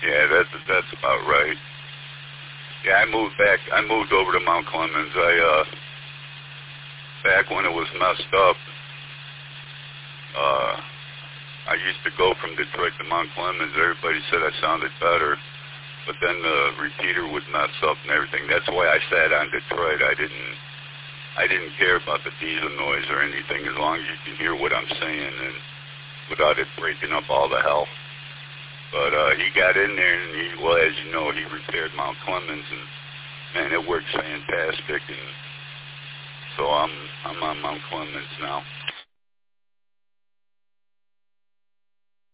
Yeah, that's about right. Yeah, I moved back. I moved over to Mount Clemens. Back when it was messed up, I used to go from Detroit to Mount Clemens. Everybody said I sounded better, but then the repeater would mess up and everything. That's why I sat on Detroit. I didn't care about the diesel noise or anything, as long as you can hear what I'm saying and without it breaking up all the hell. But he got in there, and well, as you know, he repaired Mount Clemens, and man, it works fantastic. And so I'm on Mount Clemens now.